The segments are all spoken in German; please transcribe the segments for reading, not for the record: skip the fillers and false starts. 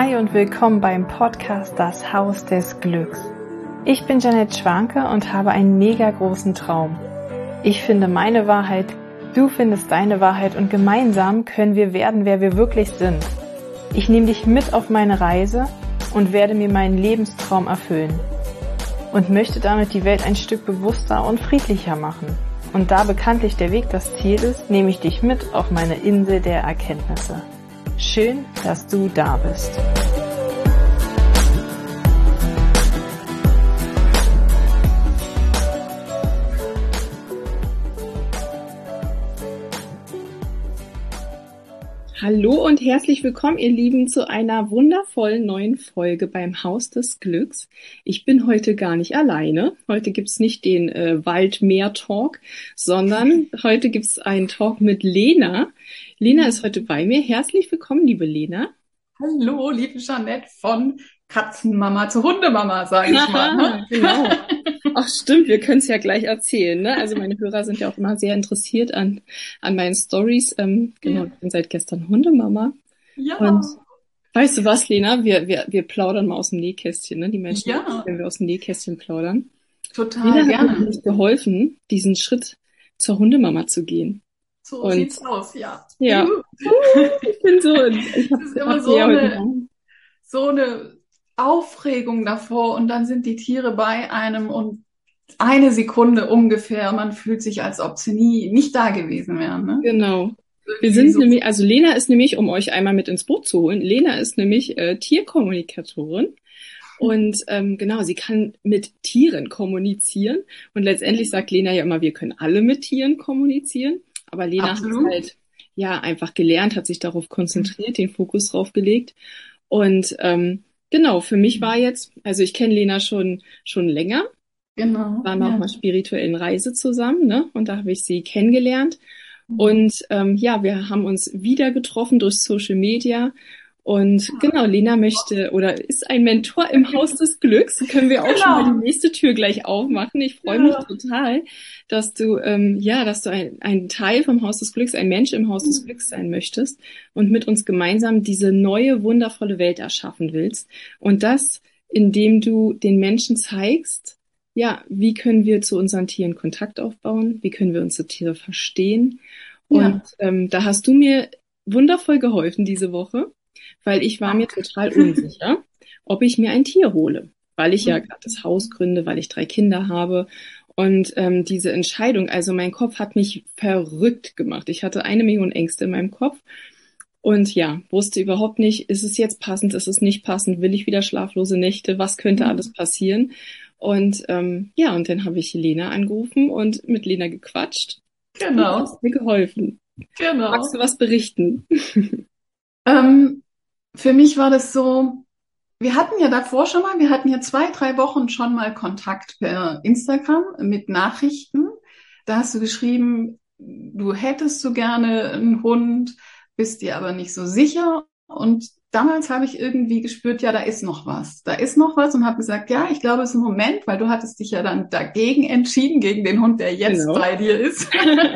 Hi und willkommen beim Podcast Das Haus des Glücks. Ich bin Janette Schwanke und habe einen mega großen Traum. Ich finde meine Wahrheit, du findest deine Wahrheit und gemeinsam können wir werden, wer wir wirklich sind. Ich nehme dich mit auf meine Reise und werde mir meinen Lebenstraum erfüllen und möchte damit die Welt ein Stück bewusster und friedlicher machen. Und da bekanntlich der Weg das Ziel ist, nehme ich dich mit auf meine Insel der Erkenntnisse. Schön, dass du da bist. Hallo und herzlich willkommen, ihr Lieben, zu einer wundervollen neuen Folge beim Haus des Glücks. Ich bin heute gar nicht alleine. Heute gibt's nicht den Wald-Meer-Talk, sondern heute gibt's einen Talk mit Lena. Lena ist heute bei mir. Herzlich willkommen, liebe Lena. Hallo, liebe Janette, von Katzenmama zu Hundemama, sage ich mal. Ne? Genau. Ach stimmt, wir können es ja gleich erzählen. Ne? Also meine Hörer sind ja auch immer sehr interessiert an meinen Stories. Genau, ich bin seit gestern Hundemama. Ja. Und weißt du was, Lena? Wir plaudern mal aus dem Nähkästchen. Ne? Die Menschen, wenn wir aus dem Nähkästchen plaudern. Total Lena gerne. hat mir geholfen, diesen Schritt zur Hundemama zu gehen. So sieht's aus, ja. Ja. Ich bin so. Ich es ist immer so eine Aufregung davor und dann sind die Tiere bei einem und eine Sekunde ungefähr, man fühlt sich, als ob sie nicht da gewesen wären. Ne? Genau. Wir sind nämlich, also Lena ist nämlich, um euch einmal mit ins Boot zu holen, Lena ist nämlich Tierkommunikatorin. Und genau, sie kann mit Tieren kommunizieren. Und letztendlich sagt Lena ja immer, wir können alle mit Tieren kommunizieren. Aber Lena hat halt einfach gelernt, hat sich darauf konzentriert, den Fokus drauf gelegt. Und genau, für mich war jetzt, also ich kenne Lena schon länger. Genau. Waren wir auf einer spirituellen Reise zusammen, ne? Und da habe ich sie kennengelernt. Und wir haben uns wieder getroffen durch Social Media. Und genau, Lena möchte oder ist ein Mentor im Haus des Glücks. Können wir auch schon mal die nächste Tür gleich aufmachen. Ich freue mich total, dass du ein Teil vom Haus des Glücks, ein Mensch im Haus des Glücks sein möchtest und mit uns gemeinsam diese neue, wundervolle Welt erschaffen willst. Und das, indem du den Menschen zeigst, wie können wir zu unseren Tieren Kontakt aufbauen? Wie können wir unsere Tiere verstehen? Und da hast du mir wundervoll geholfen diese Woche. Weil ich war mir total unsicher, ob ich mir ein Tier hole, weil ich ja gerade das Haus gründe, weil ich 3 Kinder habe und diese Entscheidung, also mein Kopf hat mich verrückt gemacht. Ich hatte 1 Million Ängste in meinem Kopf und wusste überhaupt nicht, ist es jetzt passend, ist es nicht passend, will ich wieder schlaflose Nächte, was könnte alles passieren? Und und dann habe ich Lena angerufen und mit Lena gequatscht. Genau. Und hast mir geholfen. Genau. Magst du was berichten? Für mich war das so, wir hatten ja 2, 3 Wochen schon mal Kontakt per Instagram mit Nachrichten. Da hast du geschrieben, du hättest so gerne einen Hund, bist dir aber nicht so sicher. Und damals habe ich irgendwie gespürt, da ist noch was. Da ist noch was und habe gesagt, ich glaube, es ist ein Moment, weil du hattest dich ja dann dagegen entschieden, gegen den Hund, der jetzt bei dir ist.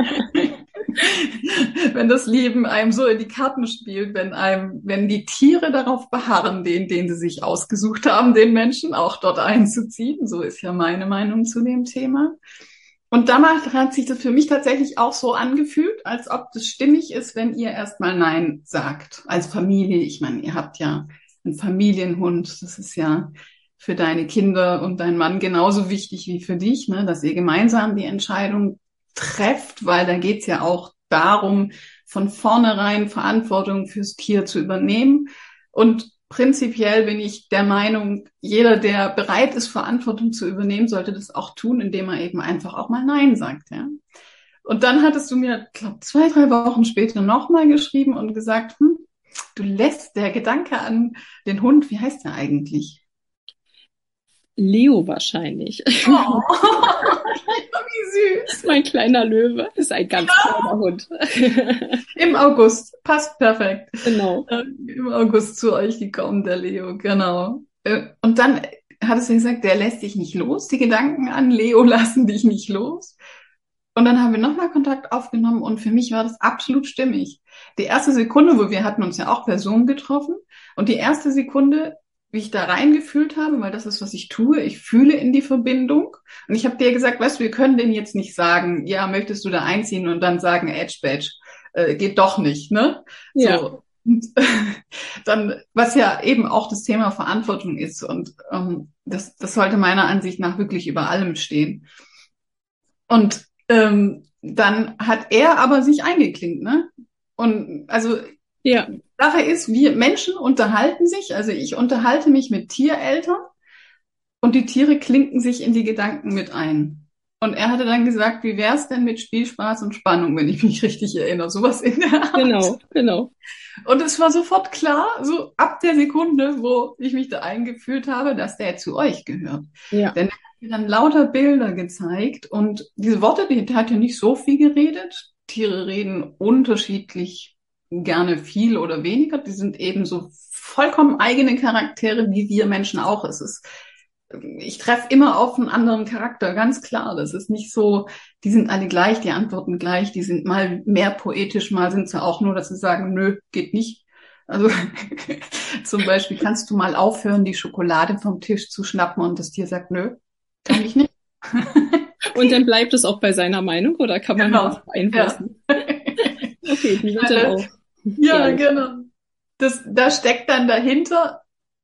Wenn das Leben einem so in die Karten spielt, wenn die Tiere darauf beharren, den sie sich ausgesucht haben, den Menschen auch dort einzuziehen. So ist ja meine Meinung zu dem Thema. Und damals hat sich das für mich tatsächlich auch so angefühlt, als ob das stimmig ist, wenn ihr erstmal Nein sagt. Als Familie, ich meine, ihr habt ja einen Familienhund, das ist ja für deine Kinder und deinen Mann genauso wichtig wie für dich, ne, dass ihr gemeinsam die Entscheidung trefft, weil da geht's ja auch darum, von vornherein Verantwortung fürs Tier zu übernehmen. Und prinzipiell bin ich der Meinung, jeder, der bereit ist, Verantwortung zu übernehmen, sollte das auch tun, indem er eben einfach auch mal Nein sagt. Ja. Und dann hattest du mir, glaube 2, 3 Wochen später nochmal geschrieben und gesagt, du lässt der Gedanke an den Hund, wie heißt der eigentlich? Leo wahrscheinlich. Oh, wie süß. Mein kleiner Löwe. Das ist ein ganz kleiner Hund. Im August. Passt perfekt. Genau. Im August zu euch gekommen, der Leo. Genau. Und dann hattest du gesagt, der lässt dich nicht los. Die Gedanken an Leo lassen dich nicht los. Und dann haben wir nochmal Kontakt aufgenommen und für mich war das absolut stimmig. Die erste Sekunde, wo wir hatten uns ja auch per Zoom getroffen und die erste Sekunde, wie ich da reingefühlt habe, weil das ist, was ich tue, ich fühle in die Verbindung und ich habe dir gesagt, weißt du, wir können denen jetzt nicht sagen, ja, möchtest du da einziehen und dann sagen, Edge Badge, geht doch nicht, ne? Ja, So. Und dann, was ja eben auch das Thema Verantwortung ist und das sollte meiner Ansicht nach wirklich über allem stehen. Und dann hat er aber sich eingeklinkt, ne? Und also ja, Sache ist, wir Menschen unterhalten sich, also ich unterhalte mich mit Tiereltern und die Tiere klinken sich in die Gedanken mit ein. Und er hatte dann gesagt, wie wär's denn mit Spielspaß und Spannung, wenn ich mich richtig erinnere, sowas in der Art. genau, genau. Und es war sofort klar, so ab der Sekunde, wo ich mich da eingefühlt habe, dass der zu euch gehört. Ja, Denn er hat mir dann lauter Bilder gezeigt und diese Worte, die hat ja nicht so viel geredet. Tiere reden unterschiedlich gerne viel oder weniger. Die sind eben so vollkommen eigene Charaktere, wie wir Menschen auch. Ich treffe immer auf einen anderen Charakter, ganz klar. Das ist nicht so, die sind alle gleich, die antworten gleich, die sind mal mehr poetisch, mal sind sie auch nur, dass sie sagen, nö, geht nicht. Also zum Beispiel, kannst du mal aufhören, die Schokolade vom Tisch zu schnappen und das Tier sagt, nö, kann ich nicht. und dann bleibt es auch bei seiner Meinung oder kann man Genau. das Ja. beeinflussen? Okay, die wird dann auch Ja, ehrlich. genau. Da steckt dann dahinter,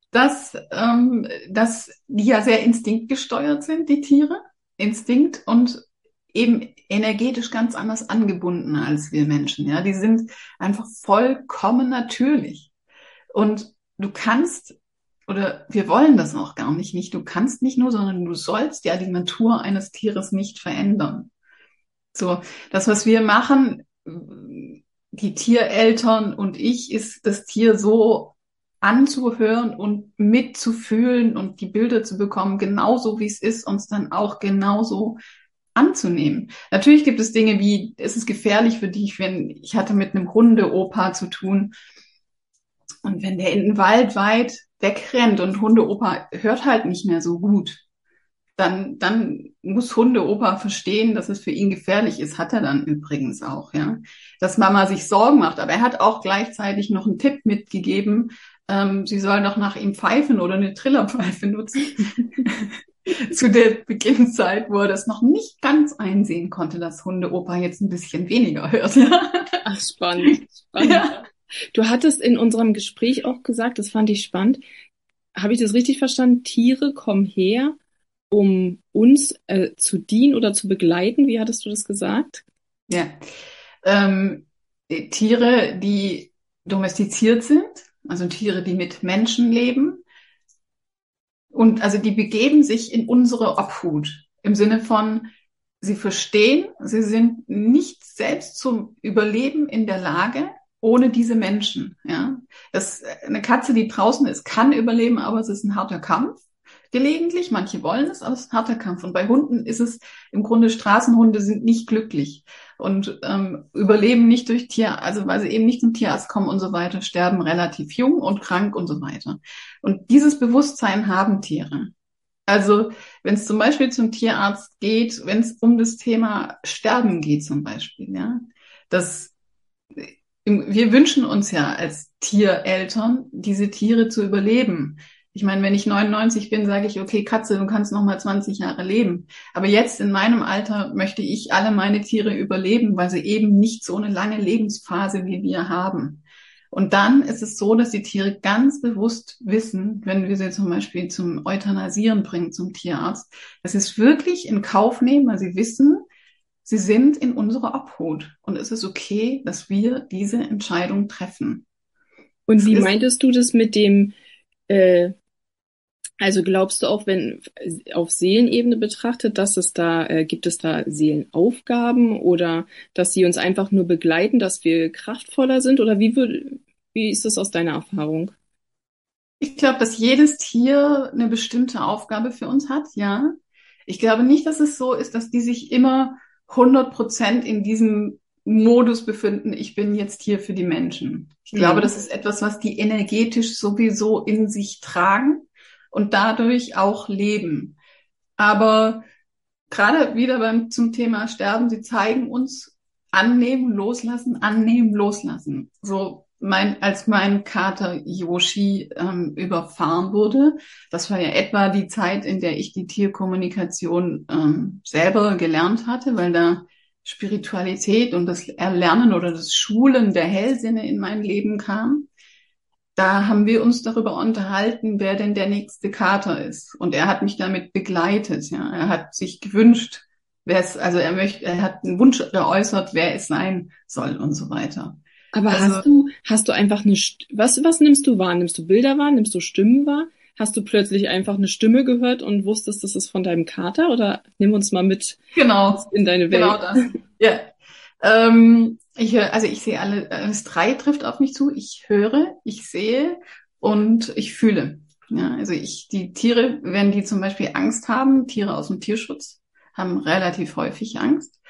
dass die ja sehr instinktgesteuert sind, die Tiere. Instinkt und eben energetisch ganz anders angebunden als wir Menschen. Ja, die sind einfach vollkommen natürlich. Und du kannst, oder wir wollen das auch gar nicht, du kannst nicht nur, sondern du sollst ja die Natur eines Tieres nicht verändern. So, das, was wir machen, die Tiereltern und ich, ist das Tier so anzuhören und mitzufühlen und die Bilder zu bekommen, genauso wie es ist, uns dann auch genauso anzunehmen. Natürlich gibt es Dinge wie, es ist gefährlich für dich, wenn ich hatte mit einem Hundeopa zu tun und wenn der in den Wald weit wegrennt und Hundeopa hört halt nicht mehr so gut, dann muss Hundeopa verstehen, dass es für ihn gefährlich ist. Hat er dann übrigens auch, ja. Dass Mama sich Sorgen macht. Aber er hat auch gleichzeitig noch einen Tipp mitgegeben, sie soll doch nach ihm pfeifen oder eine Trillerpfeife nutzen. Zu der Beginnzeit, wo er das noch nicht ganz einsehen konnte, dass Hundeopa jetzt ein bisschen weniger hört, ja. Ach, spannend, spannend. Ja, Du hattest in unserem Gespräch auch gesagt, das fand ich spannend. Habe ich das richtig verstanden? Tiere kommen her, um uns zu dienen oder zu begleiten. Wie hattest du das gesagt? ja. Ähm, Tiere, die domestiziert sind, also Tiere, die mit Menschen leben, und also die begeben sich in unsere Obhut im Sinne von, sie verstehen, sie sind nicht selbst zum Überleben in der Lage ohne diese Menschen. Ja, eine Katze, die draußen ist, kann überleben, aber es ist ein harter Kampf. Gelegentlich, manche wollen es, aber es ist ein harter Kampf. Und bei Hunden ist es im Grunde, Straßenhunde sind nicht glücklich und überleben nicht durch Tier, also weil sie eben nicht zum Tierarzt kommen und so weiter, sterben relativ jung und krank und so weiter. Und dieses Bewusstsein haben Tiere. Also wenn es zum Beispiel zum Tierarzt geht, wenn es um das Thema Sterben geht zum Beispiel, ja, das wir wünschen uns ja als Tiereltern, diese Tiere zu überleben. Ich meine, wenn ich 99 bin, sage ich, okay, Katze, du kannst noch mal 20 Jahre leben. Aber jetzt in meinem Alter möchte ich alle meine Tiere überleben, weil sie eben nicht so eine lange Lebensphase wie wir haben. Und dann ist es so, dass die Tiere ganz bewusst wissen, wenn wir sie zum Beispiel zum Euthanasieren bringen, zum Tierarzt, dass sie es wirklich in Kauf nehmen, weil sie wissen, sie sind in unserer Obhut. Und es ist okay, dass wir diese Entscheidung treffen. Und Es wie ist meintest du das mit dem, äh, also glaubst du auch, wenn auf Seelenebene betrachtet, dass es da, gibt es da Seelenaufgaben oder dass sie uns einfach nur begleiten, dass wir kraftvoller sind? Oder wie ist das aus deiner Erfahrung? Ich glaube, dass jedes Tier eine bestimmte Aufgabe für uns hat, ja. Ich glaube nicht, dass es so ist, dass die sich immer 100% in diesem Modus befinden, ich bin jetzt hier für die Menschen. Ich glaube, Mhm. das ist etwas, was die energetisch sowieso in sich tragen und dadurch auch leben. Aber gerade wieder zum Thema Sterben, sie zeigen uns annehmen, loslassen. So als mein Kater Yoshi überfahren wurde, das war ja etwa die Zeit, in der ich die Tierkommunikation selber gelernt hatte, weil da Spiritualität und das Erlernen oder das Schulen der Hellsinne in mein Leben kam. Da haben wir uns darüber unterhalten, wer denn der nächste Kater ist. Und er hat mich damit begleitet. Ja, er hat sich gewünscht, er hat einen Wunsch geäußert, wer es sein soll und so weiter. Aber Also hast du einfach was nimmst du wahr? Nimmst du Bilder wahr? Nimmst du Stimmen wahr? Hast du plötzlich einfach eine Stimme gehört und wusstest, das ist von deinem Kater? Oder nimm uns mal mit genau, in deine Welt. genau das. Ja. Ich sehe alles drei trifft auf mich zu. Ich höre, ich sehe und ich fühle. Ja, also die Tiere, wenn die zum Beispiel Angst haben, Tiere aus dem Tierschutz haben relativ häufig Angst,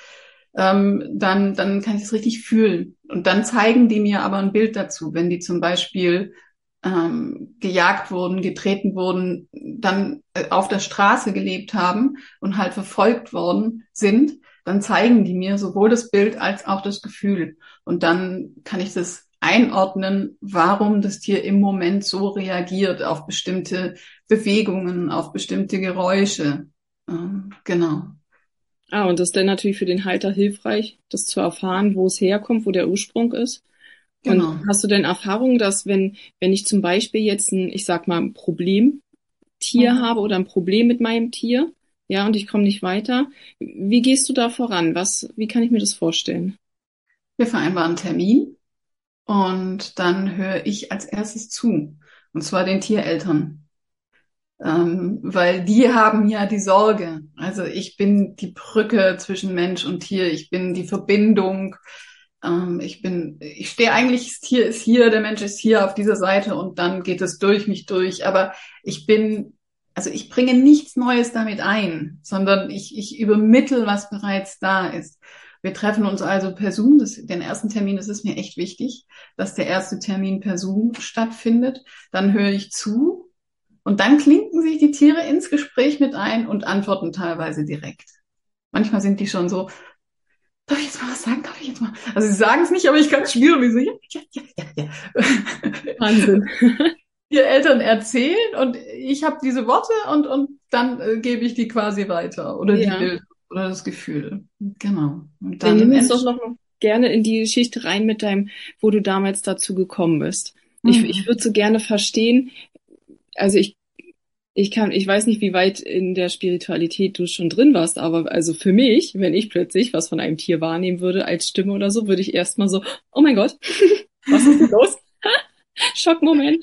dann kann ich es richtig fühlen. Und dann zeigen die mir aber ein Bild dazu, wenn die zum Beispiel gejagt wurden, getreten wurden, dann auf der Straße gelebt haben und halt verfolgt worden sind, dann zeigen die mir sowohl das Bild als auch das Gefühl. Und dann kann ich das einordnen, warum das Tier im Moment so reagiert auf bestimmte Bewegungen, auf bestimmte Geräusche. Genau. Und das ist dann natürlich für den Halter hilfreich, das zu erfahren, wo es herkommt, wo der Ursprung ist. Und Genau. hast du denn Erfahrung, dass wenn ich zum Beispiel jetzt ich sag mal, ein Problemtier habe oder ein Problem mit meinem Tier, ja, und ich komme nicht weiter, wie gehst du da voran? Wie kann ich mir das vorstellen? Wir vereinbaren einen Termin und dann höre ich als erstes zu. Und zwar den Tiereltern. Weil die haben ja die Sorge. Also ich bin die Brücke zwischen Mensch und Tier. Ich bin die Verbindung. Ich stehe eigentlich, das Tier ist hier, der Mensch ist hier auf dieser Seite und dann geht es durch mich durch. Aber ich bringe nichts Neues damit ein, sondern ich übermittle, was bereits da ist. Wir treffen uns also per Zoom. Den ersten Termin, das ist mir echt wichtig, dass der erste Termin per Zoom stattfindet. Dann höre ich zu. Und dann klinken sich die Tiere ins Gespräch mit ein und antworten teilweise direkt. Manchmal sind die schon so, darf ich jetzt mal was sagen? Darf ich jetzt mal? Also sie sagen es nicht, aber ich kann es spüren. Und ich so, ja. Wahnsinn. Die Eltern erzählen und ich habe diese Worte und dann gebe ich die quasi weiter. Oder die Bilder oder das Gefühl. Genau. Und Dann dann nimm uns doch noch gerne in die Geschichte rein mit wo du damals dazu gekommen bist. Ich würde so gerne verstehen, also ich weiß nicht, wie weit in der Spiritualität du schon drin warst, aber also für mich, wenn ich plötzlich was von einem Tier wahrnehmen würde als Stimme oder so, würde ich erstmal so, oh mein Gott, was ist denn los? Schockmoment.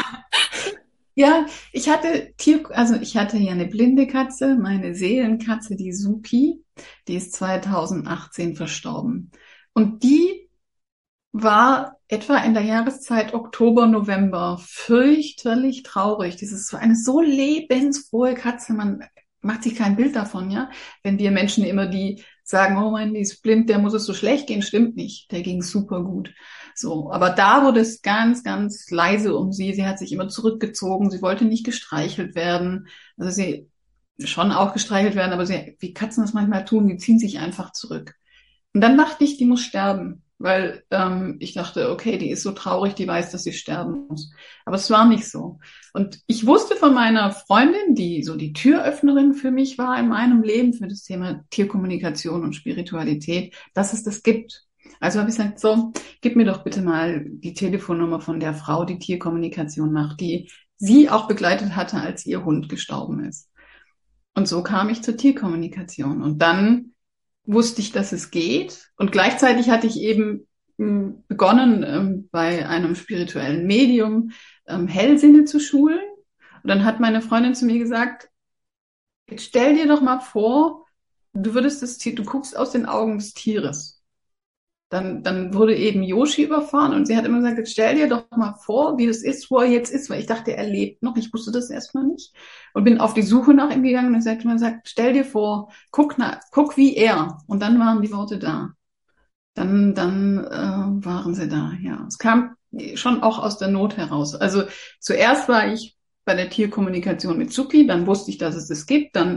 Ja, ich hatte ja eine blinde Katze, meine Seelenkatze, die Suki, die ist 2018 verstorben. Und die war etwa in der Jahreszeit Oktober, November fürchterlich traurig. Das ist eine so lebensfrohe Katze, man macht sich kein Bild davon, ja. Wenn wir Menschen immer die sagen, oh mein, die ist blind, der muss es so schlecht gehen, stimmt nicht. Der ging super gut. So, aber da wurde es ganz, ganz leise um sie. Sie hat sich immer zurückgezogen. Sie wollte nicht gestreichelt werden. Also sie schon auch gestreichelt werden, aber wie Katzen das manchmal tun, die ziehen sich einfach zurück. Und dann dachte ich, die muss sterben, weil ich dachte, okay, die ist so traurig, die weiß, dass sie sterben muss. Aber es war nicht so. Und ich wusste von meiner Freundin, die so die Türöffnerin für mich war in meinem Leben, für das Thema Tierkommunikation und Spiritualität, dass es das gibt. Also habe ich gesagt, so, gib mir doch bitte mal die Telefonnummer von der Frau, die Tierkommunikation macht, die sie auch begleitet hatte, als ihr Hund gestorben ist. Und so kam ich zur Tierkommunikation. Und dann wusste ich, dass es geht. Und gleichzeitig hatte ich eben begonnen, bei einem spirituellen Medium Hellsinne zu schulen. Und dann hat meine Freundin zu mir gesagt, jetzt stell dir doch mal vor, du guckst aus den Augen des Tieres. Dann wurde eben Yoshi überfahren und sie hat immer gesagt, jetzt stell dir doch mal vor, wie das ist, wo er jetzt ist, weil ich dachte, er lebt noch. Ich wusste das erstmal nicht und bin auf die Suche nach ihm gegangen und sie hat immer gesagt, stell dir vor, guck wie er. Und dann waren die Worte da. Dann waren sie da, ja. Es kam schon auch aus der Not heraus. Also zuerst war ich bei der Tierkommunikation mit Suki, dann wusste ich, dass es das gibt, dann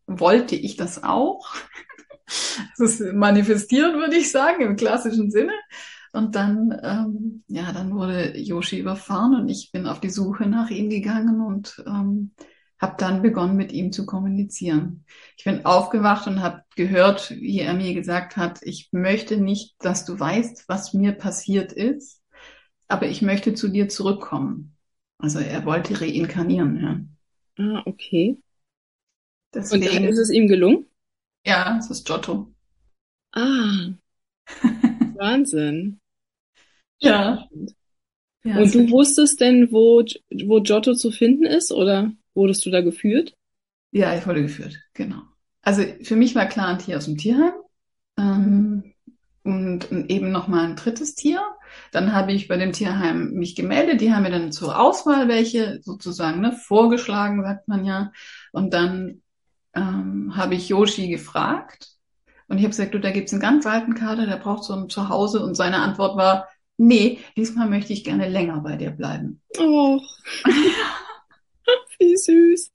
wollte ich das auch. Das ist manifestieren, würde ich sagen, im klassischen Sinne. Und dann, ja, dann wurde Yoshi überfahren und ich bin auf die Suche nach ihm gegangen und habe dann begonnen, mit ihm zu kommunizieren. Ich bin aufgewacht und habe gehört, wie er mir gesagt hat, ich möchte nicht, dass du weißt, was mir passiert ist, aber ich möchte zu dir zurückkommen. Also er wollte reinkarnieren, ja. Ah, okay. Und ist es Deswegen, ihm gelungen? ja, es ist Giotto. Ah, Wahnsinn. Ja, Spannend. ja, Und ist du wirklich. wusstest denn, wo Giotto zu finden ist, oder wurdest du da geführt? Ja, ich wurde geführt, genau. Also für mich war klar ein Tier aus dem Tierheim ähm, und eben noch mal ein drittes Tier. Dann habe ich bei dem Tierheim mich gemeldet. Die haben mir dann zur Auswahl welche sozusagen ne, vorgeschlagen, sagt man ja. Und dann habe ich Yoshi gefragt und ich habe gesagt, du, da gibt's einen ganz alten Kater, der braucht so ein Zuhause. Und seine Antwort war, nee, diesmal möchte ich gerne länger bei dir bleiben. Oh, wie süß.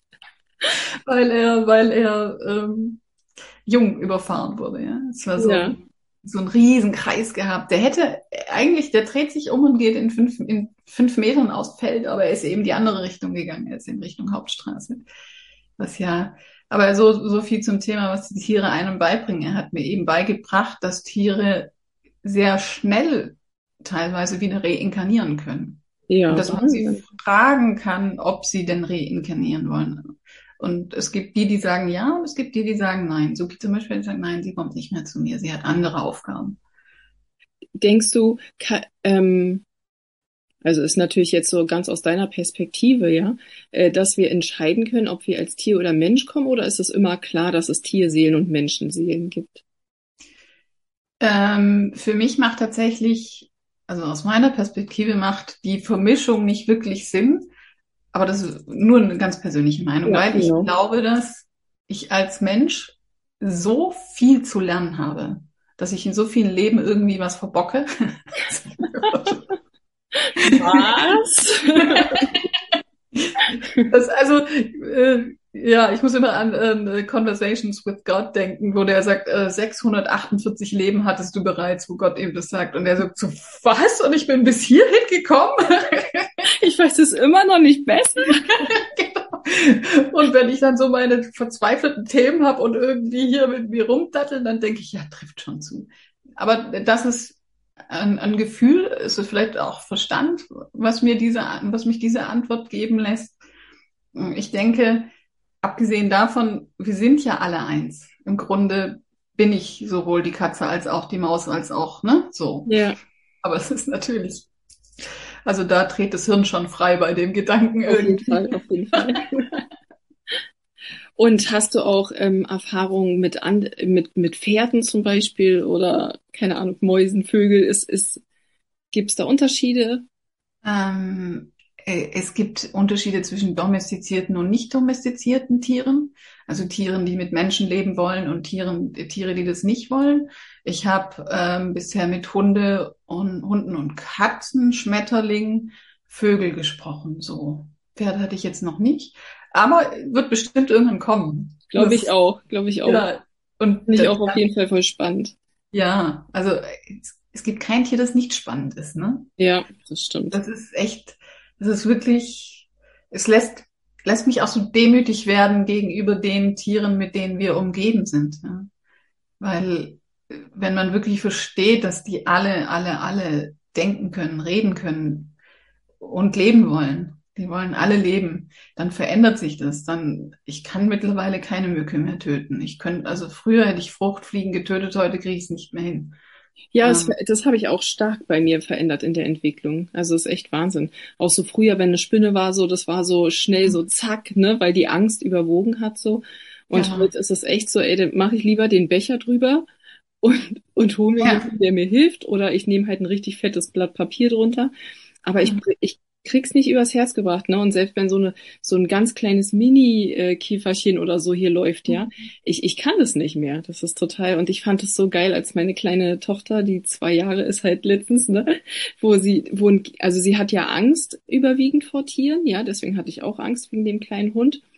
Weil er jung überfahren wurde. Ja, es war Ja, so ein Riesenkreis gehabt. Der hätte eigentlich, der dreht sich um und geht in 5 Metern aufs Feld, aber er ist eben die andere Richtung gegangen. Er ist in Richtung Hauptstraße. Was ja, aber so viel zum Thema, was die Tiere einem beibringen. Er hat mir eben beigebracht, dass Tiere sehr schnell teilweise wieder reinkarnieren können. Und ja, dass man sie Wahnsinn. fragen kann, ob sie denn reinkarnieren wollen. Und es gibt die, die sagen ja, und es gibt die, die sagen nein. So gibt zum Beispiel, die sagen, nein, sie kommt nicht mehr zu mir, sie hat andere Aufgaben. Denkst du, also ist natürlich jetzt so ganz aus deiner Perspektive, ja, dass wir entscheiden können, ob wir als Tier oder Mensch kommen, oder ist es immer klar, dass es Tierseelen und Menschenseelen gibt? Für mich macht tatsächlich, also aus meiner Perspektive macht die Vermischung nicht wirklich Sinn, aber das ist nur eine ganz persönliche Meinung, Ja, weil ich genau. glaube, dass ich als Mensch so viel zu lernen habe, dass ich in so vielen Leben irgendwie was verbocke. Was? Ja, ich muss immer an Conversations with God denken, wo der sagt, 648 Leben hattest du bereits, wo Gott ihm das sagt. Und er sagt so, was? Und ich bin bis hierhin gekommen? Ich weiß es immer noch nicht besser. Genau. Und wenn ich dann so meine verzweifelten Themen habe und irgendwie hier mit mir rumdatteln, dann denke ich, ja, trifft schon zu. Aber das ist ein Gefühl, ist es vielleicht auch Verstand, was mich diese Antwort geben lässt. Ich denke, abgesehen davon, wir sind ja alle eins. Im Grunde bin ich sowohl die Katze als auch die Maus als auch, ne? So. Ja, Aber es ist natürlich, also da dreht das Hirn schon frei bei dem Gedanken auf jeden irgendwie. Fall, auf jeden Fall. Und hast du auch Erfahrungen mit Pferden zum Beispiel oder, keine Ahnung, Mäusen, Vögel? Gibt's da Unterschiede? Es gibt Unterschiede zwischen domestizierten und nicht domestizierten Tieren. Also Tieren, die mit Menschen leben wollen und Tiere, die das nicht wollen. Ich habe bisher mit Hunden und Katzen, Schmetterlingen, Vögel gesprochen. So Pferde hatte ich jetzt noch nicht, aber wird bestimmt irgendwann kommen. Glaube ich auch, glaube ich auch. Ja, und Finde ich auch auf jeden Fall voll spannend. ja, also es gibt kein Tier, das nicht spannend ist, ne? Ja, das stimmt. Das ist echt, das ist wirklich, es lässt mich auch so demütig werden gegenüber den Tieren, mit denen wir umgeben sind. Ja? Weil, wenn man wirklich versteht, dass die alle denken können, reden können und leben wollen, die wollen alle leben, dann verändert sich das. Ich kann mittlerweile keine Mücke mehr töten. Also früher hätte ich Fruchtfliegen getötet, heute kriege ich es nicht mehr hin. Ja, Ähm, das habe ich auch stark bei mir verändert in der Entwicklung. Also ist echt Wahnsinn. Auch so früher, wenn eine Spinne war, so, das war so schnell so zack, ne, weil die Angst überwogen hat so. Und ja, heute ist es echt so, ey, dann mache ich lieber den Becher drüber und hole mir ja. jemanden, der mir hilft, oder ich nehme halt ein richtig fettes Blatt Papier drunter. Aber ich krieg's nicht übers Herz gebracht, ne? Und selbst wenn so ein ganz kleines Mini-Käferchen oder so hier läuft, ja, ich kann das nicht mehr. Das ist total, und ich fand es so geil, als meine kleine Tochter, die 2 Jahre ist halt letztens, ne, also sie hat ja Angst überwiegend vor Tieren, ja, deswegen hatte ich auch Angst wegen dem kleinen Hund.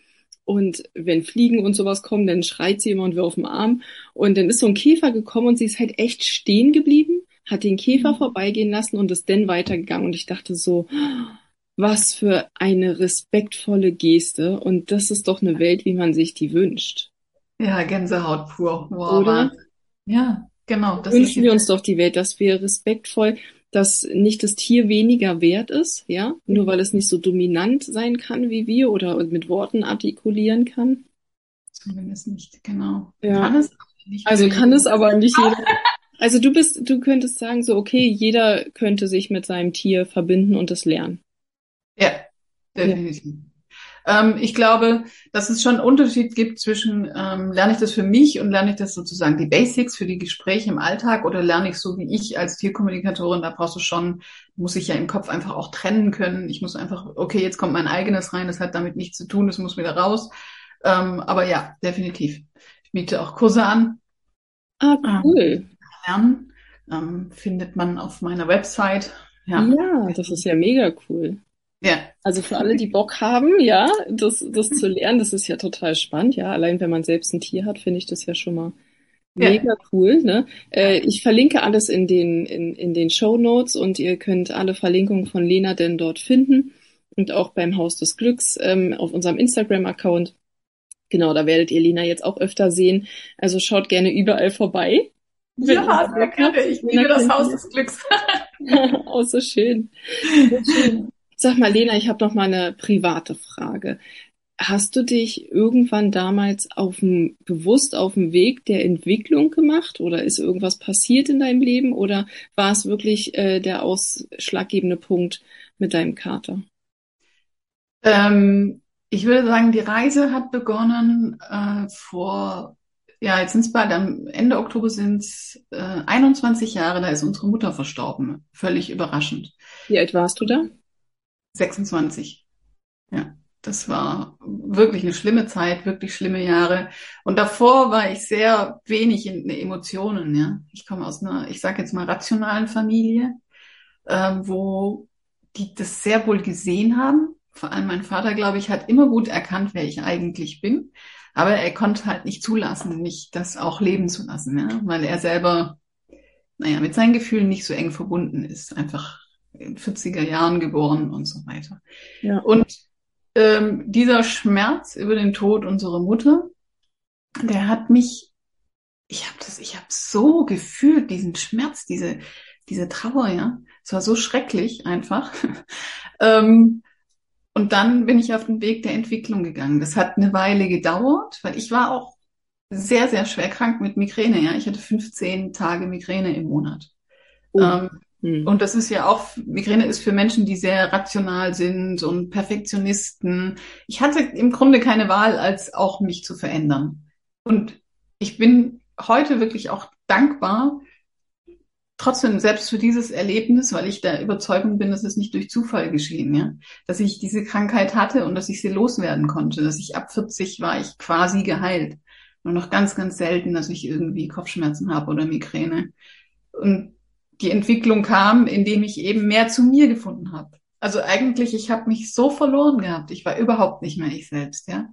Und wenn Fliegen und sowas kommen, dann schreit sie immer und wir auf dem Arm. Und dann ist so ein Käfer gekommen und sie ist halt echt stehen geblieben, hat den Käfer vorbeigehen lassen und ist dann weitergegangen. Und ich dachte so, was für eine respektvolle Geste. Und das ist doch eine Welt, wie man sich die wünscht. Ja, Gänsehaut pur. Wow, Oder? Wahnsinn. Ja, genau. Das ist Wünschen die, wir uns doch die Welt, dass wir respektvoll, dass nicht das Tier weniger wert ist, ja, nur weil es nicht so dominant sein kann wie wir oder mit Worten artikulieren kann. zumindest nicht, genau. Ja, Kann es aber nicht für also kann jeden. es aber nicht jeder. Also du könntest sagen so, okay, jeder könnte sich mit seinem Tier verbinden und es lernen. Ja, Ja. definitiv. Ich glaube, dass es schon einen Unterschied gibt zwischen, lerne ich das für mich und lerne ich das sozusagen die Basics für die Gespräche im Alltag oder lerne ich so wie ich als Tierkommunikatorin, da brauchst du schon, muss ich ja im Kopf einfach auch trennen können. Ich muss einfach, okay, jetzt kommt mein eigenes rein, das hat damit nichts zu tun, das muss wieder raus. Aber ja, definitiv. Ich biete auch Kurse an. Ah, Ähm, cool. lernen, findet man auf meiner Website. Ja, Ja, das ist ja mega cool. ja, Also für alle, die Bock haben, ja, das zu lernen, das ist ja total spannend, ja. Allein wenn man selbst ein Tier hat, finde ich das ja schon mal ja. mega cool, ne? Ich verlinke alles in den Shownotes und ihr könnt alle Verlinkungen von Lena denn dort finden und auch beim Haus des Glücks auf unserem Instagram-Account. Genau, da werdet ihr Lena jetzt auch öfter sehen. Also schaut gerne überall vorbei, wenn ihr Ja, sehr Bock habt. gerne. Ich Lena liebe das kennt Haus ihr. des Glücks. Oh, so schön. So schön. Sag mal, Lena, ich habe noch mal eine private Frage. Hast du dich irgendwann damals bewusst auf dem Weg der Entwicklung gemacht oder ist irgendwas passiert in deinem Leben oder war es wirklich der ausschlaggebende Punkt mit deinem Kater? Ich würde sagen, die Reise hat begonnen ja, jetzt sind es bald, am Ende Oktober sind es 21 Jahre, da ist unsere Mutter verstorben. Völlig überraschend. Wie alt warst du da? 26. Ja, das war wirklich eine schlimme Zeit, wirklich schlimme Jahre. Und davor war ich sehr wenig in Emotionen, ja. Ich komme aus einer, ich sage jetzt mal, rationalen Familie, wo die das sehr wohl gesehen haben. Vor allem mein Vater, glaube ich, hat immer gut erkannt, wer ich eigentlich bin. Aber er konnte halt nicht zulassen, mich das auch leben zu lassen, ja, weil er selber, naja, mit seinen Gefühlen nicht so eng verbunden ist. Einfach in 40er Jahren geboren und so weiter. Ja. Und dieser Schmerz über den Tod unserer Mutter, der hat mich, ich habe so gefühlt, diesen Schmerz, diese Trauer, ja. Es war so schrecklich einfach. ähm, und dann bin ich auf den Weg der Entwicklung gegangen. Das hat eine Weile gedauert, weil ich war auch sehr, sehr schwer krank mit Migräne, ja. Ich hatte 15 Tage Migräne im Monat. Oh. Ähm, Hm. und das ist ja auch, Migräne ist für Menschen, die sehr rational sind und Perfektionisten. Ich hatte im Grunde keine Wahl, als auch mich zu verändern. Und ich bin heute wirklich auch dankbar, trotzdem selbst für dieses Erlebnis, weil ich der Überzeugung bin, dass es nicht durch Zufall geschehen, ja, dass ich diese Krankheit hatte und dass ich sie loswerden konnte, dass ich ab 40 war ich quasi geheilt. Nur noch ganz, ganz selten, dass ich irgendwie Kopfschmerzen habe oder Migräne. Und die Entwicklung kam, indem ich eben mehr zu mir gefunden habe. Also eigentlich, ich habe mich so verloren gehabt. Ich war überhaupt nicht mehr ich selbst, ja.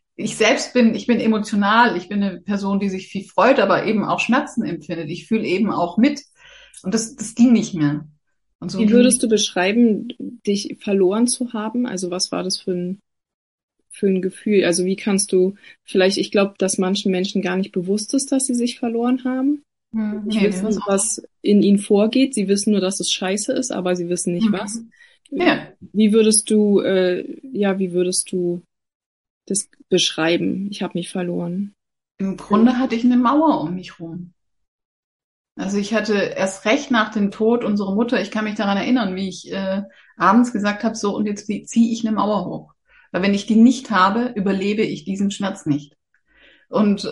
Ich bin emotional, ich bin eine Person, die sich viel freut, aber eben auch Schmerzen empfindet. Ich fühle eben auch mit. Und das ging nicht mehr. Und so Wie ging würdest du beschreiben, dich verloren zu haben? Also was war das für ein Gefühl? Also wie kannst du vielleicht, ich glaube, dass manchen Menschen gar nicht bewusst ist, dass sie sich verloren haben. Nicht nee, mir war's wissen, was in ihnen vorgeht. Sie wissen nur, dass es scheiße ist, aber sie wissen nicht was. ja, Wie würdest du, wie würdest du das beschreiben? Ich habe mich verloren. im Grunde hatte ich eine Mauer um mich rum. Also ich hatte erst recht nach dem Tod unserer Mutter, ich kann mich daran erinnern, wie ich abends gesagt habe, so und jetzt ziehe ich eine Mauer hoch. Weil wenn ich die nicht habe, überlebe ich diesen Schmerz nicht. Und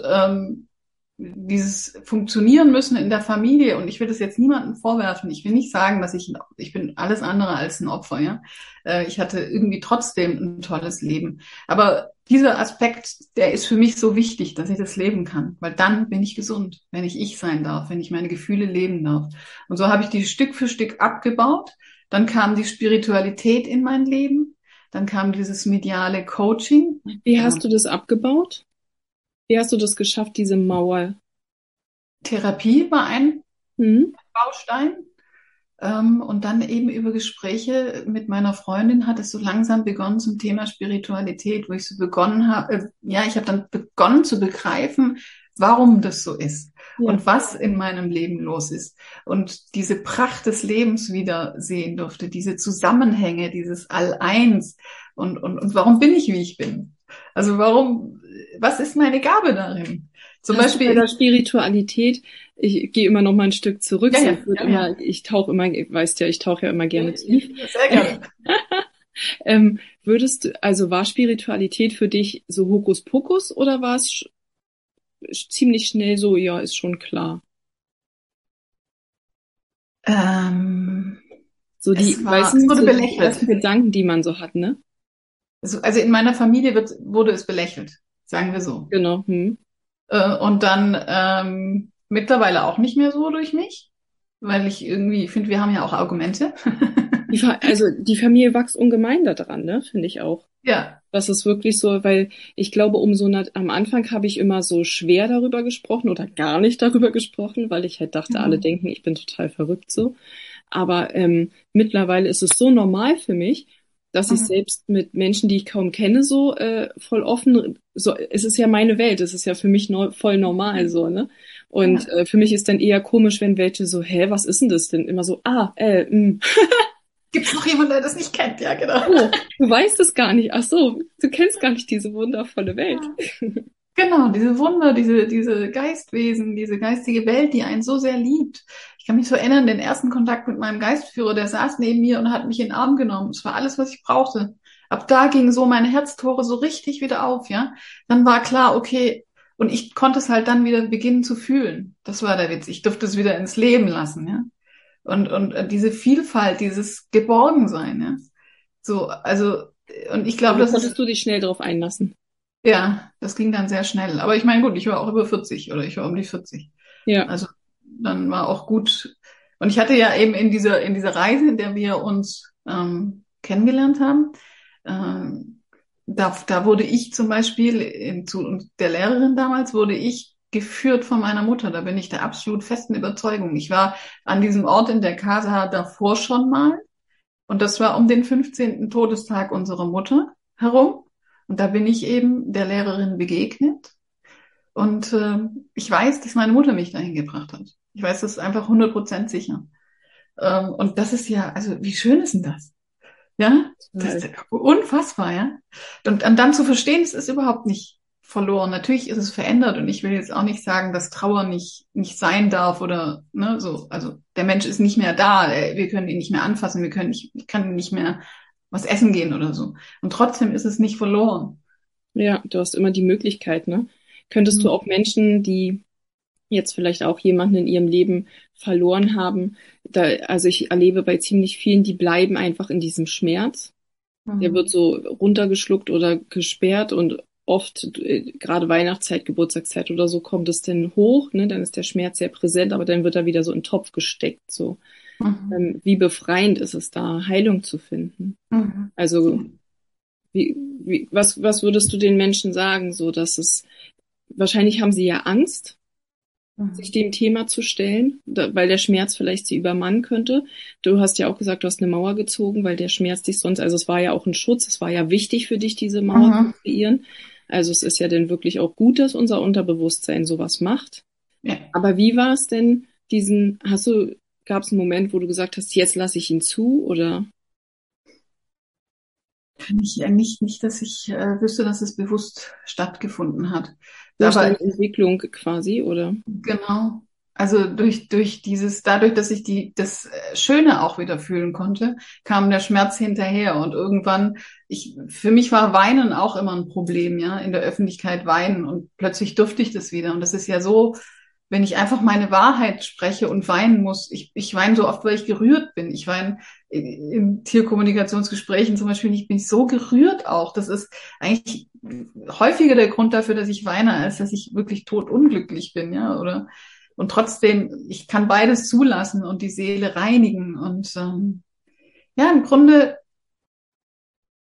dieses Funktionieren müssen in der Familie, und ich will das jetzt niemandem vorwerfen, ich will nicht sagen, dass ich bin alles andere als ein Opfer, ja. Ich hatte irgendwie trotzdem ein tolles Leben. Aber dieser Aspekt, der ist für mich so wichtig, dass ich das leben kann, weil dann bin ich gesund, wenn ich sein darf, wenn ich meine Gefühle leben darf. Und so habe ich die Stück für Stück abgebaut. Dann kam die Spiritualität in mein Leben. Dann kam dieses mediale Coaching. Wie hast du das abgebaut? Wie hast du das geschafft, diese Mauer? Therapie war ein Hm? Baustein. Und dann eben über Gespräche mit meiner Freundin hat es so langsam begonnen zum Thema Spiritualität, wo ich so begonnen habe, ja, ich habe dann begonnen zu begreifen, warum das so ist Ja. und was in meinem Leben los ist und diese Pracht des Lebens wieder sehen durfte, diese Zusammenhänge, dieses All-Eins und warum bin ich, wie ich bin? Also was ist meine Gabe darin? Zum Hast du bei Beispiel, der Spiritualität, ich gehe immer noch mal ein Stück zurück, ja, so ja, ich würde ja, ja. immer, ich tauche immer, weißt ja, ich tauche ja immer gerne tief. Sehr gerne. Würdest du, also war Spiritualität für dich so Hokuspokus oder war es ziemlich schnell so, ja, ist schon klar? Ähm, So die, weißt es du, wurde so die ersten belächelt. Gedanken, die man so hat, ne? Also in meiner Familie wurde es belächelt, sagen wir so. Genau. Hm. Und dann mittlerweile auch nicht mehr so durch mich, weil ich irgendwie finde, wir haben ja auch Argumente. Also die Familie wächst ungemein daran, ne? Finde ich auch. Ja. Das ist wirklich so, weil ich glaube, am Anfang habe ich immer so schwer darüber gesprochen oder gar nicht darüber gesprochen, weil ich halt dachte, alle Mhm. denken, ich bin total verrückt so. Aber mittlerweile ist es so normal für mich, dass ich Mhm. selbst mit Menschen, die ich kaum kenne, so voll offen, so, es ist ja meine Welt, es ist ja für mich voll normal so, ne? Und Ja. für mich ist dann eher komisch, wenn welche so, hä, was ist denn das denn? Immer so, Gibt es noch jemanden, der das nicht kennt? Ja, genau. oh, du weißt es gar nicht. Ach so, du kennst gar nicht diese wundervolle Welt. Ja. Genau, diese Wunder, diese Geistwesen, diese geistige Welt, die einen so sehr liebt. Ich kann mich so erinnern, den ersten Kontakt mit meinem Geistführer, der saß neben mir und hat mich in den Arm genommen. Es war alles, was ich brauchte. Ab da gingen so meine Herztore so richtig wieder auf, ja. Dann war klar, okay, und ich konnte es halt dann wieder beginnen zu fühlen. Das war der Witz. Ich durfte es wieder ins Leben lassen, ja. Und diese Vielfalt, dieses Geborgensein, ja. So, also, und ich glaube, Also das ist konntest du dich schnell darauf einlassen. ja, das ging dann sehr schnell. Aber ich meine, gut, ich war auch über 40 oder ich war um die 40. Ja. Also dann war auch gut. Und ich hatte ja eben in dieser Reise, in der wir uns kennengelernt haben, da wurde ich zum Beispiel, zu der Lehrerin damals, wurde ich geführt von meiner Mutter. Da bin ich der absolut festen Überzeugung. Ich war an diesem Ort in der Casa davor schon mal. Und das war um den 15. Todestag unserer Mutter herum. Und da bin ich eben der Lehrerin begegnet. Und ich weiß, dass meine Mutter mich dahin gebracht hat. Ich weiß das einfach 100% sicher. Und das ist ja, also wie schön ist denn das? Ja, das ist Total. unfassbar, ja. Und dann zu verstehen, es ist überhaupt nicht verloren. Natürlich ist es verändert und ich will jetzt auch nicht sagen, dass Trauer nicht sein darf oder ne, so. Also der Mensch ist nicht mehr da, wir können ihn nicht mehr anfassen, ich kann nicht mehr was essen gehen oder so. Und trotzdem ist es nicht verloren. Ja, du hast immer die Möglichkeit, ne? Könntest du Mhm. auch Menschen, die jetzt vielleicht auch jemanden in ihrem Leben verloren haben, also ich erlebe bei ziemlich vielen, die bleiben einfach in diesem Schmerz. Der wird Mhm. so runtergeschluckt oder gesperrt und oft, gerade Weihnachtszeit, Geburtstagszeit oder so, kommt es dann hoch, ne? Dann ist der Schmerz sehr präsent, aber dann wird er wieder so in den Topf gesteckt, so. Mhm. Wie befreiend ist es da, Heilung zu finden? Mhm. Also, was würdest du den Menschen sagen, so dass wahrscheinlich haben sie ja Angst, sich Mhm. dem Thema zu stellen, weil der Schmerz vielleicht sie übermannen könnte. Du hast ja auch gesagt, du hast eine Mauer gezogen, weil der Schmerz dich sonst, also es war ja auch ein Schutz, es war ja wichtig für dich, diese Mauer zu Mhm. kreieren. Also es ist ja dann wirklich auch gut, dass unser Unterbewusstsein sowas macht. Ja. Aber wie war es denn, gab es einen Moment, wo du gesagt hast, jetzt lasse ich ihn zu oder Kann ich ja nicht, dass ich wüsste, dass es bewusst stattgefunden hat. durch deine Aber Entwicklung quasi, oder? genau. Also dadurch, dass ich das Schöne auch wieder fühlen konnte, kam der Schmerz hinterher und irgendwann, für mich war Weinen auch immer ein Problem, ja, in der Öffentlichkeit weinen und plötzlich durfte ich das wieder und das ist ja so, wenn ich einfach meine Wahrheit spreche und weinen muss, ich weine so oft, weil ich gerührt bin. Ich weine in Tierkommunikationsgesprächen zum Beispiel, ich bin so gerührt auch. Das ist eigentlich häufiger der Grund dafür, dass ich weine, als dass ich wirklich totunglücklich bin, ja, oder und trotzdem, ich kann beides zulassen und die Seele reinigen. Und ja, im Grunde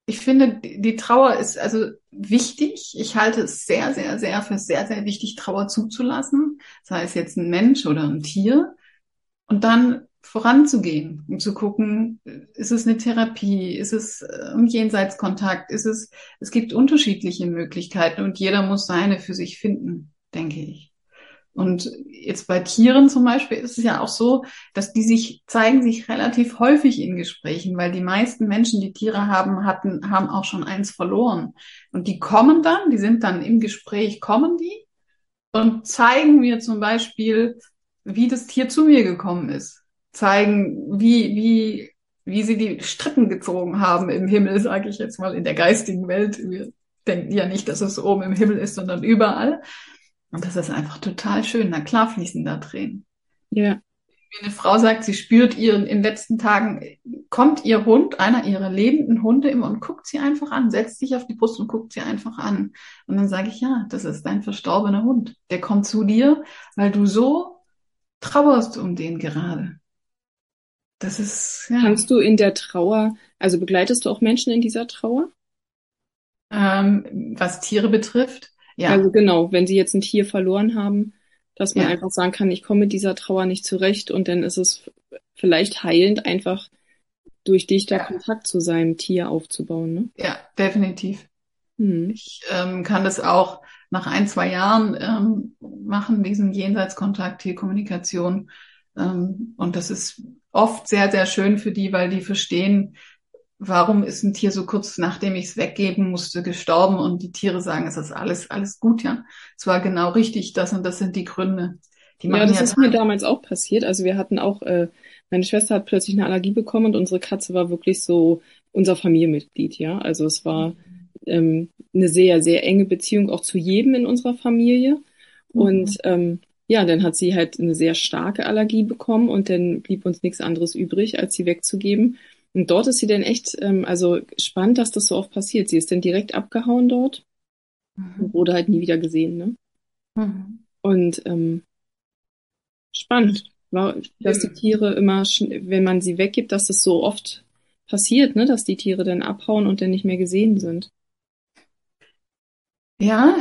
Ich finde, die Trauer ist also wichtig. Ich halte es sehr, sehr, sehr für sehr, sehr wichtig, Trauer zuzulassen, sei es jetzt ein Mensch oder ein Tier, und dann voranzugehen und zu gucken, ist es eine Therapie, ist es ein Jenseitskontakt, es gibt unterschiedliche Möglichkeiten und jeder muss seine für sich finden, denke ich. Und jetzt bei Tieren zum Beispiel ist es ja auch so, dass zeigen sich relativ häufig in Gesprächen, weil die meisten Menschen, die Tiere haben auch schon eins verloren. Und die kommen dann, die sind dann im Gespräch, kommen die und zeigen mir zum Beispiel, wie das Tier zu mir gekommen ist. Zeigen, wie sie die Strippen gezogen haben im Himmel, sage ich jetzt mal, in der geistigen Welt. Wir denken ja nicht, dass es oben im Himmel ist, sondern überall. Und das ist einfach total schön. Na klar fließen da Tränen. Ja. Wie eine Frau sagt, sie spürt in den letzten Tagen, kommt ihr Hund, einer ihrer lebenden Hunde immer und guckt sie einfach an, setzt sich auf die Brust und guckt sie einfach an. Und dann sage ich, ja, das ist dein verstorbener Hund. Der kommt zu dir, weil du so trauerst um den gerade. Das ist, ja, Kannst du in der Trauer, also begleitest du auch Menschen in dieser Trauer? was Tiere betrifft, Also ja, genau, wenn sie jetzt ein Tier verloren haben, dass man ja, einfach sagen kann, ich komme mit dieser Trauer nicht zurecht und dann ist es vielleicht heilend, einfach durch dich da ja, Kontakt zu seinem Tier aufzubauen, ne? ja, definitiv. Hm. Ich kann das auch nach 1, 2 Jahren machen, diesen Jenseitskontakt, Tierkommunikation. Und das ist oft sehr, sehr schön für die, weil die verstehen, warum ist ein Tier so kurz nachdem ich es weggeben musste gestorben, und die Tiere sagen, es ist alles, alles gut, ja. Es war genau richtig, das und das sind die Gründe. Die Ja, machen das ja ist mir damals auch passiert. Also wir hatten auch, meine Schwester hat plötzlich eine Allergie bekommen und unsere Katze war wirklich so unser Familienmitglied, ja. Also es war eine sehr, sehr enge Beziehung auch zu jedem in unserer Familie. Und Mhm. ja, dann hat sie halt eine sehr starke Allergie bekommen und dann blieb uns nichts anderes übrig, als sie wegzugeben. Und dort ist sie dann echt, also spannend, dass das so oft passiert. Sie ist dann direkt abgehauen dort und Mhm. wurde halt nie wieder gesehen, ne? Mhm. Und spannend, dass die Schlimm. Tiere immer, wenn man sie weggibt, dass das so oft passiert, ne, dass die Tiere dann abhauen und dann nicht mehr gesehen sind. Ja,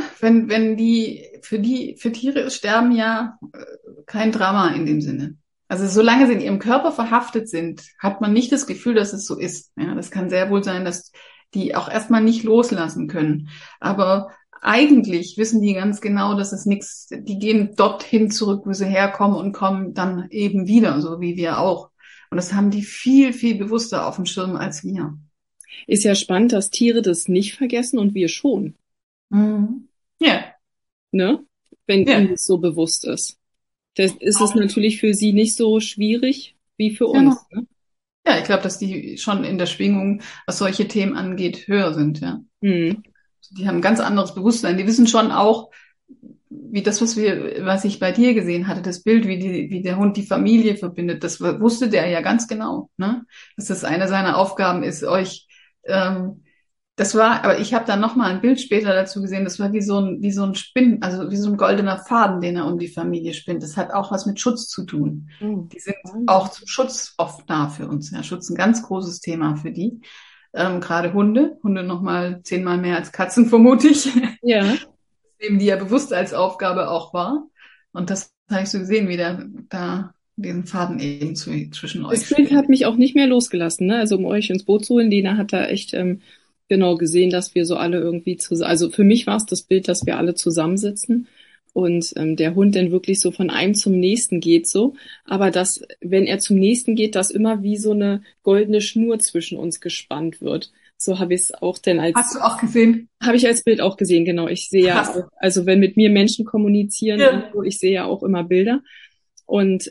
für Tiere ist Sterben ja kein Drama in dem Sinne. Also solange sie in ihrem Körper verhaftet sind, hat man nicht das Gefühl, dass es so ist. Ja, das kann sehr wohl sein, dass die auch erstmal nicht loslassen können. Aber eigentlich wissen die ganz genau, dass es nichts, die gehen dorthin zurück, wo sie herkommen und kommen dann eben wieder, so wie wir auch. Und das haben die viel, viel bewusster auf dem Schirm als wir. Ist ja spannend, dass Tiere das nicht vergessen und wir schon, Mhm. Ja, ne? Wenn ihnen ja, das so bewusst ist. Das ist es natürlich für sie nicht so schwierig wie für genau. uns, ne? Ja, ich glaube, dass die schon in der Schwingung, was solche Themen angeht, höher sind, ja. Hm. Die haben ein ganz anderes Bewusstsein. Die wissen schon auch, wie das, was ich bei dir gesehen hatte, das Bild, wie der Hund die Familie verbindet, das wusste der ja ganz genau, ne? Dass das eine seiner Aufgaben ist, ähm, aber ich habe dann noch mal ein Bild später dazu gesehen, das war wie so ein Spinn, also wie so ein goldener Faden, den er um die Familie spinnt. Das hat auch was mit Schutz zu tun. Oh, Die sind auch Wahnsinn. zum Schutz oft da für uns. Ja, Schutz ein ganz großes Thema für die. Gerade Hunde. Hunde noch mal 10-mal mehr als Katzen, vermute ich. Ja, Nehmen die ja bewusst als Aufgabe auch wahr. Und das habe ich so gesehen, wie der da diesen Faden eben zwischen das euch Bild spinnt. hat mich auch nicht mehr losgelassen, ne? Also um euch ins Boot zu holen, Lena hat da echt genau gesehen, dass wir so alle irgendwie zusammen, also für mich war es das Bild, dass wir alle zusammensitzen und der Hund dann wirklich so von einem zum nächsten geht so, aber dass, wenn er zum nächsten geht, dass immer wie so eine goldene Schnur zwischen uns gespannt wird. So habe ich es auch denn Hast du auch gesehen? habe ich als Bild auch gesehen, genau. Ich sehe ja Krass. auch, also wenn mit mir Menschen kommunizieren und Ja. so, ich sehe ja auch immer Bilder und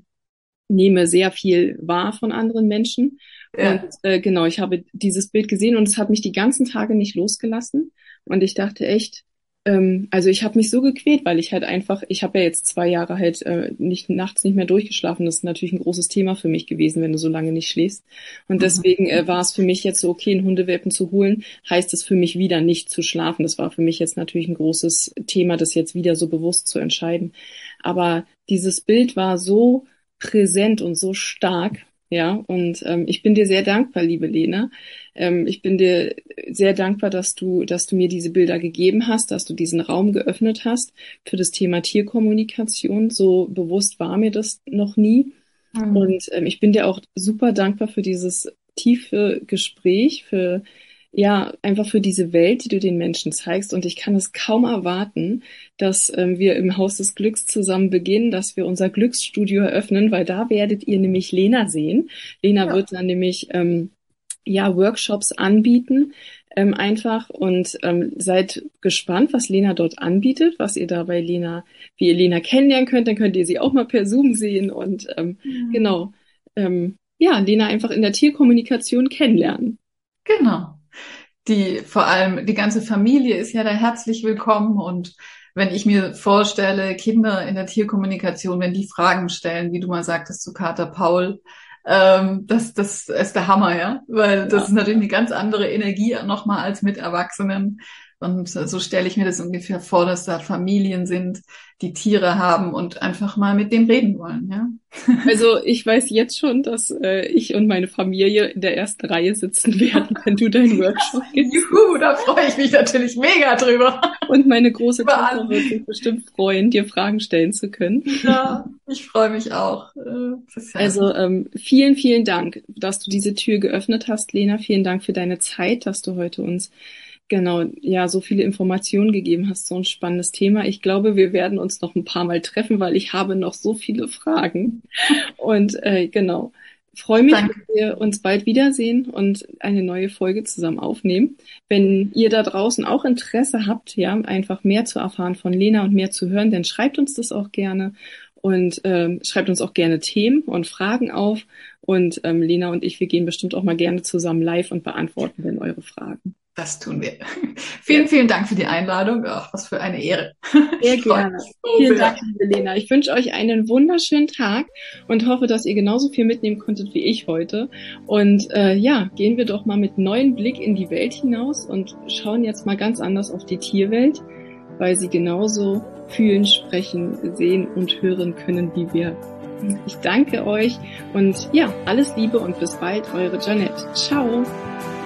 nehme sehr viel wahr von anderen Menschen. Und Ja. genau, ich habe dieses Bild gesehen und es hat mich die ganzen Tage nicht losgelassen. Und ich dachte echt, also ich habe mich so gequält, weil ich halt einfach, ich habe ja jetzt 2 Jahre halt nicht nachts nicht mehr durchgeschlafen. Das ist natürlich ein großes Thema für mich gewesen, wenn du so lange nicht schläfst. Und Mhm. deswegen welpen es für mich jetzt so, okay, einen Hundewelpen zu holen, heißt es für mich wieder nicht zu schlafen. Das war für mich jetzt natürlich ein großes Thema, das jetzt wieder so bewusst zu entscheiden. Aber dieses Bild war so präsent und so stark. Ja, und ich bin dir sehr dankbar, liebe Lena. Ich bin dir sehr dankbar, dass du mir diese Bilder gegeben hast, dass du diesen Raum geöffnet hast für das Thema Tierkommunikation. So bewusst war mir das noch nie. Mhm. Und ich bin dir auch super dankbar für dieses tiefe Gespräch, für ja, einfach für diese Welt, die du den Menschen zeigst. Und ich kann es kaum erwarten, dass wir im Haus des Glücks zusammen beginnen, dass wir unser Glücksstudio eröffnen, weil da werdet ihr nämlich Lena sehen. Lena Ja, wird dann nämlich ja Workshops anbieten. Einfach und seid gespannt, was Lena dort anbietet, was ihr da bei Lena, wie ihr Lena kennenlernen könnt, dann könnt ihr sie auch mal per Zoom sehen und genau, ja, Lena einfach in der Tierkommunikation kennenlernen. genau. Vor allem die ganze Familie ist ja da herzlich willkommen und wenn ich mir vorstelle, Kinder in der Tierkommunikation, wenn die Fragen stellen, wie du mal sagtest zu Kater Paul, das ist der Hammer, ja, weil das Ja. ist natürlich eine ganz andere Energie nochmal als mit Erwachsenen. Und so stelle ich mir das ungefähr vor, dass da Familien sind, die Tiere haben und einfach mal mit denen reden wollen, ja. Also ich weiß jetzt schon, dass ich und meine Familie in der ersten Reihe sitzen werden, wenn du deinen Workshop gibst. Juhu, da freue ich mich natürlich mega drüber. Und meine große Über Tochter wird alle. sich bestimmt freuen, dir Fragen stellen zu können. Ja, ich freue mich auch. Das ist ja, Also vielen, vielen Dank, dass du diese Tür geöffnet hast, Lena. Vielen Dank für deine Zeit, dass du heute uns genau ja so viele Informationen gegeben hast. So ein spannendes Thema. Ich glaube, wir werden uns noch ein paar Mal treffen, weil ich habe noch so viele Fragen. Und genau, freue mich, wenn danke. wir uns bald wiedersehen und eine neue Folge zusammen aufnehmen. Wenn ihr da draußen auch Interesse habt, ja, einfach mehr zu erfahren von Lena und mehr zu hören, dann schreibt uns das auch gerne und schreibt uns auch gerne Themen und Fragen auf. Und Lena und ich, wir gehen bestimmt auch mal gerne zusammen live und beantworten dann eure Fragen. Das tun wir. Ja, Vielen, vielen Dank für die Einladung. Ach, was für eine Ehre. sehr Ich freue gerne. mich so Vielen sehr. Dank, liebe Lena. Ich wünsche euch einen wunderschönen Tag und hoffe, dass ihr genauso viel mitnehmen konntet wie ich heute. Und ja, gehen wir doch mal mit neuem Blick in die Welt hinaus und schauen jetzt mal ganz anders auf die Tierwelt, weil sie genauso fühlen, sprechen, sehen und hören können wie wir. Ich danke euch und ja, alles Liebe und bis bald, eure Janette. Ciao.